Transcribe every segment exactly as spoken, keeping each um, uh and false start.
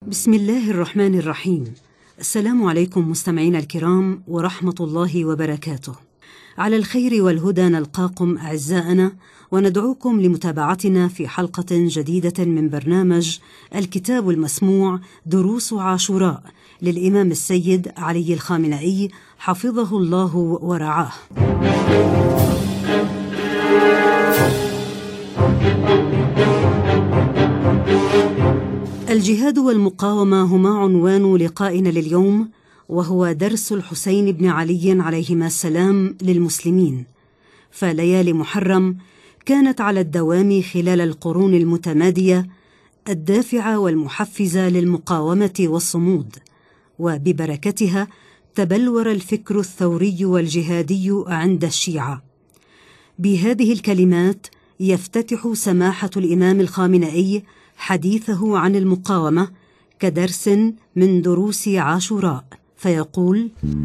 بسم الله الرحمن الرحيم. السلام عليكم مستمعينا الكرام ورحمة الله وبركاته. على الخير والهدى نلقاكم أعزائنا، وندعوكم لمتابعتنا في حلقة جديدة من برنامج الكتاب المسموع دروس عاشوراء للإمام السيد علي الخامنئي حفظه الله ورعاه. الجهاد والمقاومة هما عنوان لقائنا لليوم، وهو درس الحسين بن علي عليهما السلام للمسلمين. فليالي محرم كانت على الدوام خلال القرون المتمادية الدافعة والمحفزة للمقاومة والصمود، وببركتها تبلور الفكر الثوري والجهادي عند الشيعة. بهذه الكلمات يفتتح سماحة الإمام الخامنئي حديثه عن المقاومة كدرس من دروس عاشوراء، فيقول: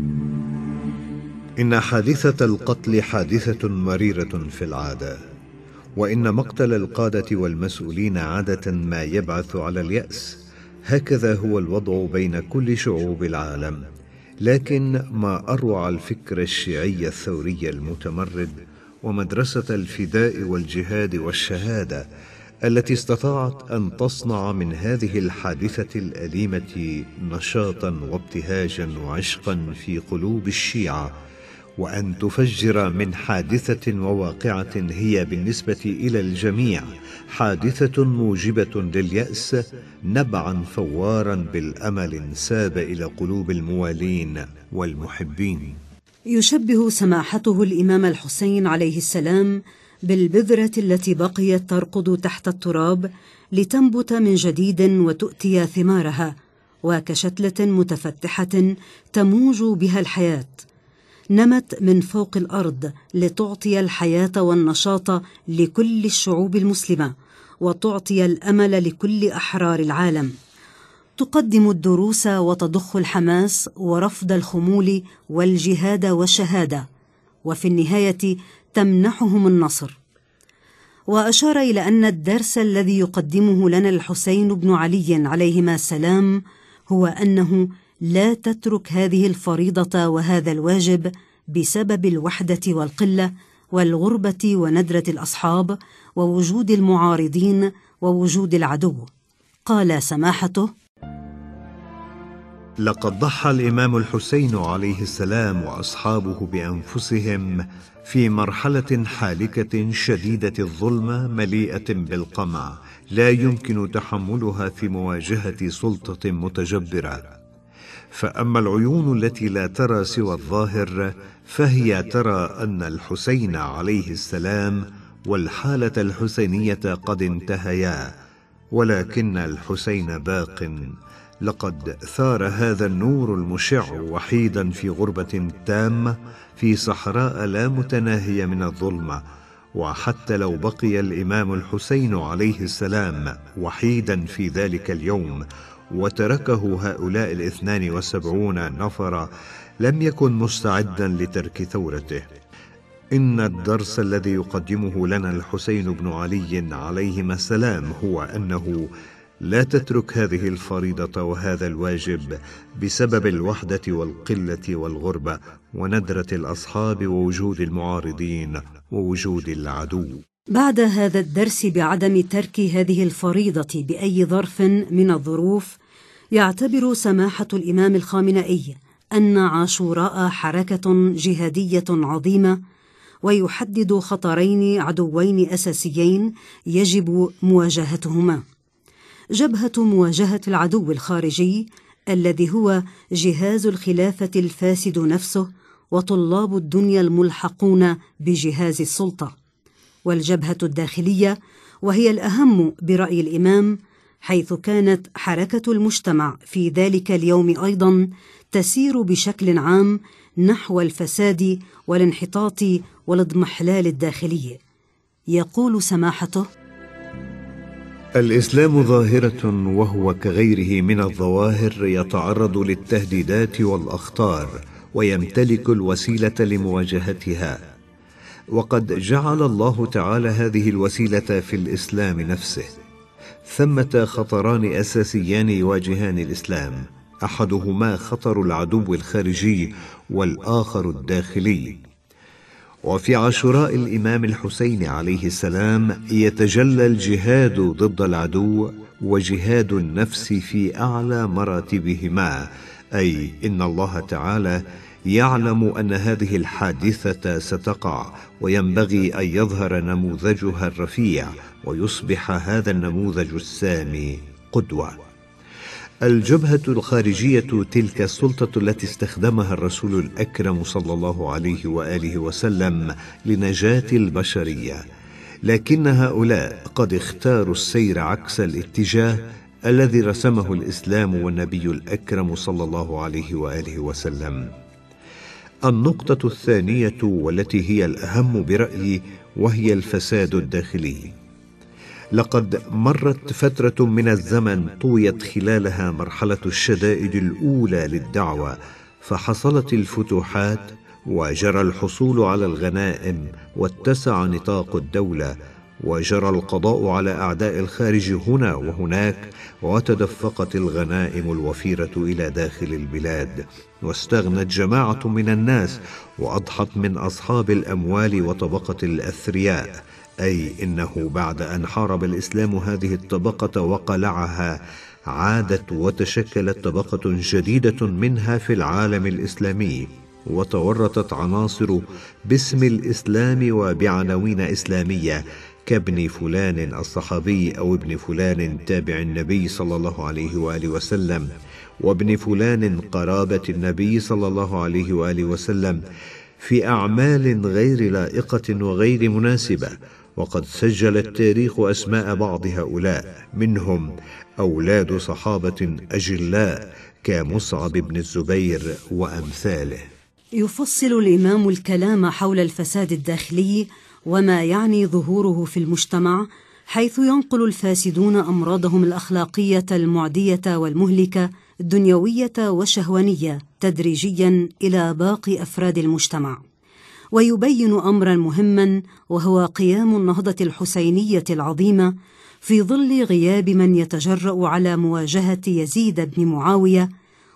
إن حادثة القتل حادثة مريرة في العادة، وإن مقتل القادة والمسؤولين عادة ما يبعث على اليأس. هكذا هو الوضع بين كل شعوب العالم. لكن ما أروع الفكر الشيعي الثوري المتمرد ومدرسة الفداء والجهاد والشهادة التي استطاعت أن تصنع من هذه الحادثة الأليمة نشاطا وابتهاجا وعشقا في قلوب الشيعة، وأن تفجر من حادثة وواقعة هي بالنسبة إلى الجميع حادثة موجبة لليأس نبعا فوارا بالأمل ساب إلى قلوب الموالين والمحبين. يشبه سماحته الإمام الحسين عليه السلام بالبذرة التي بقيت ترقد تحت التراب لتنبت من جديد وتؤتي ثمارها، وكشتلة متفتحة تموج بها الحياة. نمت من فوق الأرض لتعطي الحياة والنشاط لكل الشعوب المسلمة، وتعطي الأمل لكل أحرار العالم. تقدم الدروس وتضخ الحماس ورفض الخمول والجهاد والشهادة، وفي النهاية تمنحهم النصر. وأشار إلى أن الدرس الذي يقدمه لنا الحسين بن علي عليهما السلام هو أنه لا تترك هذه الفريضة وهذا الواجب بسبب الوحدة والقلة والغربة وندرة الأصحاب ووجود المعارضين ووجود العدو. قال سماحته: لقد ضحى الإمام الحسين عليه السلام وأصحابه بأنفسهم في مرحلة حالكة شديدة الظلمة مليئة بالقمع لا يمكن تحملها في مواجهة سلطة متجبرة. فأما العيون التي لا ترى سوى الظاهر فهي ترى أن الحسين عليه السلام والحالة الحسينية قد انتهيا، ولكن الحسين باق. لقد ثار هذا النور المشع وحيدا في غربة تامة في صحراء لا متناهية من الظلمة. وحتى لو بقي الإمام الحسين عليه السلام وحيدا في ذلك اليوم وتركه هؤلاء الاثنان وسبعون نفر، لم يكن مستعدا لترك ثورته. إن الدرس الذي يقدمه لنا الحسين بن علي عليهما السلام هو أنه لا تترك هذه الفريضة وهذا الواجب بسبب الوحدة والقلة والغربة وندرة الأصحاب ووجود المعارضين ووجود العدو. بعد هذا الدرس بعدم ترك هذه الفريضة بأي ظرف من الظروف، يعتبر سماحة الإمام الخامنئي أن عاشوراء حركة جهادية عظيمة، ويحدد خطرين عدوين أساسيين يجب مواجهتهما: جبهة مواجهة العدو الخارجي الذي هو جهاز الخلافة الفاسد نفسه وطلاب الدنيا الملحقون بجهاز السلطة، والجبهة الداخلية وهي الأهم برأي الإمام، حيث كانت حركة المجتمع في ذلك اليوم أيضا تسير بشكل عام نحو الفساد والانحطاط والاضمحلال الداخلي. يقول سماحته: الإسلام ظاهرة وهو كغيره من الظواهر يتعرض للتهديدات والأخطار ويمتلك الوسيلة لمواجهتها، وقد جعل الله تعالى هذه الوسيلة في الإسلام نفسه. ثمة خطران أساسيان يواجهان الإسلام، أحدهما خطر العدو الخارجي والآخر الداخلي. وفي عاشوراء الإمام الحسين عليه السلام يتجلى الجهاد ضد العدو وجهاد النفس في أعلى مراتبهما، أي إن الله تعالى يعلم أن هذه الحادثة ستقع، وينبغي أن يظهر نموذجها الرفيع ويصبح هذا النموذج السامي قدوة. الجبهة الخارجية تلك السلطة التي استخدمها الرسول الأكرم صلى الله عليه وآله وسلم لنجاة البشرية، لكن هؤلاء قد اختاروا السير عكس الاتجاه الذي رسمه الإسلام والنبي الأكرم صلى الله عليه وآله وسلم. النقطة الثانية والتي هي الأهم برأيي وهي الفساد الداخلي. لقد مرت فترة من الزمن طويت خلالها مرحلة الشدائد الأولى للدعوة، فحصلت الفتوحات وجرى الحصول على الغنائم واتسع نطاق الدولة، وجرى القضاء على أعداء الخارج هنا وهناك، وتدفقت الغنائم الوفيرة إلى داخل البلاد، واستغنت جماعة من الناس وأضحت من أصحاب الأموال وطبقة الأثرياء، أي إنه بعد أن حارب الإسلام هذه الطبقة وقلعها عادت وتشكلت طبقة جديدة منها في العالم الإسلامي، وتورطت عناصر باسم الإسلام وبعناوين إسلامية كابن فلان الصحابي أو ابن فلان تابع النبي صلى الله عليه وآله وسلم، وابن فلان قرابة النبي صلى الله عليه وآله وسلم، في أعمال غير لائقة وغير مناسبة. وقد سجل التاريخ أسماء بعض هؤلاء، منهم أولاد صحابة أجلاء كمصعب بن الزبير وأمثاله. يفصل الإمام الكلام حول الفساد الداخلي وما يعني ظهوره في المجتمع، حيث ينقل الفاسدون أمراضهم الأخلاقية المعدية والمهلكة الدنيوية والشهوانية تدريجيا إلى باقي أفراد المجتمع، ويبين أمرا مهما وهو قيام النهضة الحسينية العظيمة في ظل غياب من يتجرأ على مواجهة يزيد بن معاوية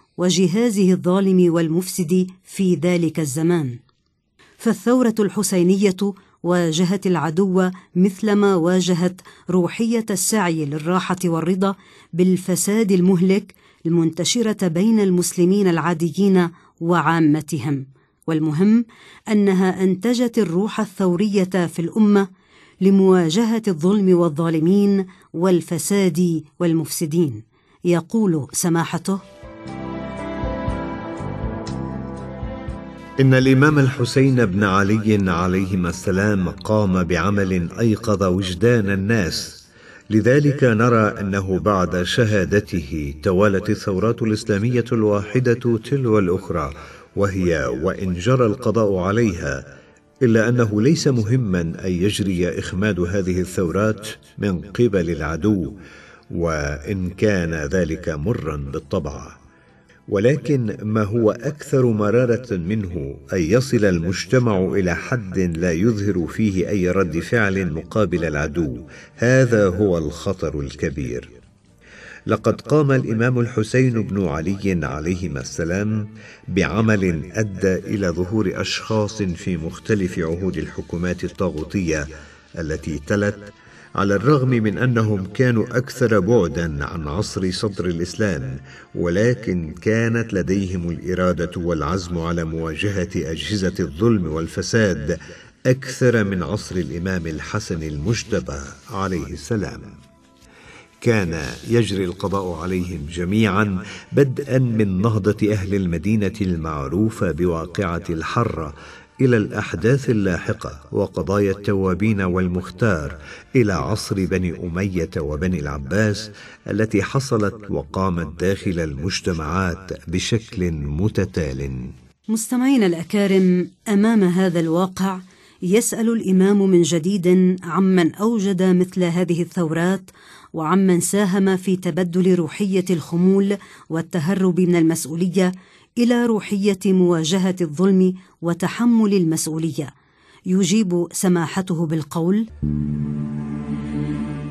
وجهازه الظالم والمفسد في ذلك الزمان. فالثورة الحسينية واجهت العدو مثلما واجهت روحية السعي للراحة والرضا بالفساد المهلك المنتشرة بين المسلمين العاديين وعامتهم، والمهم أنها أنتجت الروح الثورية في الأمة لمواجهة الظلم والظالمين والفساد والمفسدين. يقول سماحته: إن الإمام الحسين بن علي عليهما السلام قام بعمل أيقظ وجدان الناس، لذلك نرى أنه بعد شهادته توالت الثورات الإسلامية الواحدة تلو الأخرى، وهي وإن جرى القضاء عليها، إلا أنه ليس مهما أن يجري إخماد هذه الثورات من قبل العدو، وإن كان ذلك مرا بالطبع. ولكن ما هو أكثر مرارة منه أن يصل المجتمع إلى حد لا يظهر فيه أي رد فعل مقابل العدو. هذا هو الخطر الكبير. لقد قام الإمام الحسين بن علي عليهما السلام بعمل أدى إلى ظهور أشخاص في مختلف عهود الحكومات الطاغوتية التي تلت، على الرغم من أنهم كانوا أكثر بعداً عن عصر صدر الإسلام، ولكن كانت لديهم الإرادة والعزم على مواجهة أجهزة الظلم والفساد أكثر من عصر الإمام الحسن المجتبى عليه السلام. كان يجري القضاء عليهم جميعاً، بدءاً من نهضة أهل المدينة المعروفة بواقعة الحرة إلى الأحداث اللاحقة وقضايا التوابين والمختار، إلى عصر بني أمية وبني العباس التي حصلت وقامت داخل المجتمعات بشكل متتال. مستمعين الأكارم، أمام هذا الواقع يسأل الإمام من جديد عمن أوجد مثل هذه الثورات، وعمن ساهم في تبدل روحية الخمول والتهرب من المسؤولية إلى روحية مواجهة الظلم وتحمل المسؤولية. يجيب سماحته بالقول: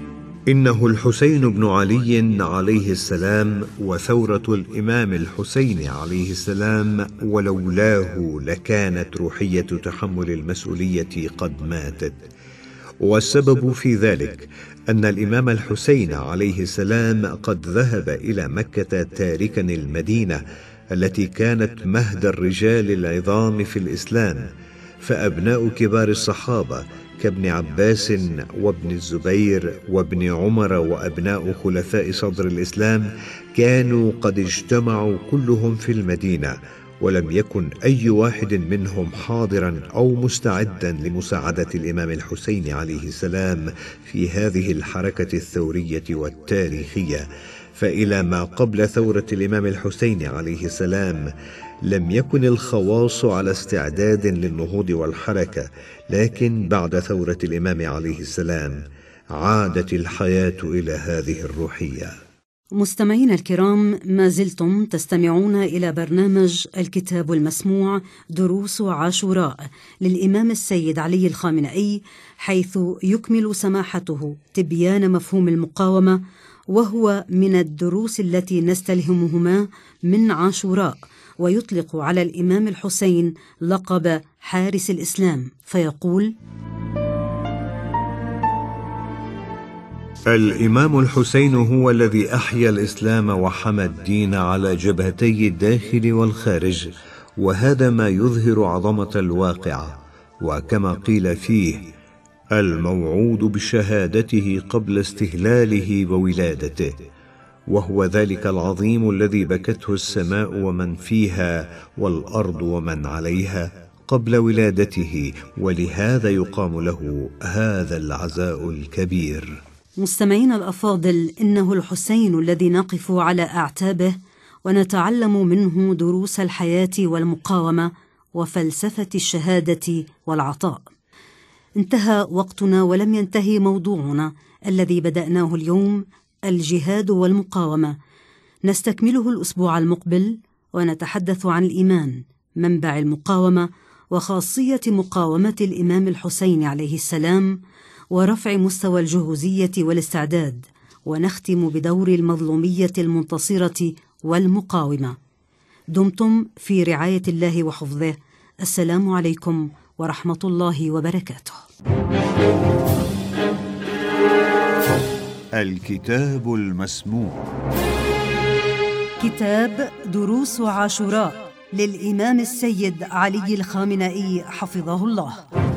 إنه الحسين بن علي عليه السلام وثورة الإمام الحسين عليه السلام، ولولاه لكانت روحية تحمل المسؤولية قد ماتت. والسبب في ذلك أن الإمام الحسين عليه السلام قد ذهب إلى مكة تاركا المدينة التي كانت مهد الرجال العظام في الإسلام، فأبناء كبار الصحابة كابن عباس وابن الزبير وابن عمر وأبناء خلفاء صدر الإسلام كانوا قد اجتمعوا كلهم في المدينة، ولم يكن أي واحد منهم حاضرا أو مستعدا لمساعدة الإمام الحسين عليه السلام في هذه الحركة الثورية والتاريخية. فإلى ما قبل ثورة الإمام الحسين عليه السلام لم يكن الخواص على استعداد للنهوض والحركة، لكن بعد ثورة الإمام عليه السلام عادت الحياة إلى هذه الروحية. مستمعين الكرام، ما زلتم تستمعون إلى برنامج الكتاب المسموع دروس عاشوراء للإمام السيد علي الخامنئي، حيث يكمل سماحته تبيان مفهوم المقاومة، وهو من الدروس التي نستلهمهما من عاشوراء، ويطلق على الإمام الحسين لقب حارس الإسلام، فيقول: الإمام الحسين هو الذي أحيا الإسلام وحمى الدين على جبهتي الداخل والخارج، وهذا ما يظهر عظمة الواقعة. وكما قيل فيه: الموعود بشهادته قبل استهلاله وولادته، وهو ذلك العظيم الذي بكته السماء ومن فيها والأرض ومن عليها قبل ولادته، ولهذا يقام له هذا العزاء الكبير. مستمعين الأفاضل، إنه الحسين الذي نقف على أعتابه ونتعلم منه دروس الحياة والمقاومة وفلسفة الشهادة والعطاء. انتهى وقتنا ولم ينتهي موضوعنا الذي بدأناه اليوم، الجهاد والمقاومة. نستكمله الأسبوع المقبل ونتحدث عن الإيمان، منبع المقاومة، وخاصية مقاومة الإمام الحسين عليه السلام، ورفع مستوى الجهوزية والاستعداد، ونختم بدور المظلومية المنتصرة والمقاومة. دمتم في رعاية الله وحفظه. السلام عليكم ورحمة الله وبركاته. الكتاب المسموع، كتاب دروس عاشوراء للإمام السيد علي الخامنئي حفظه الله.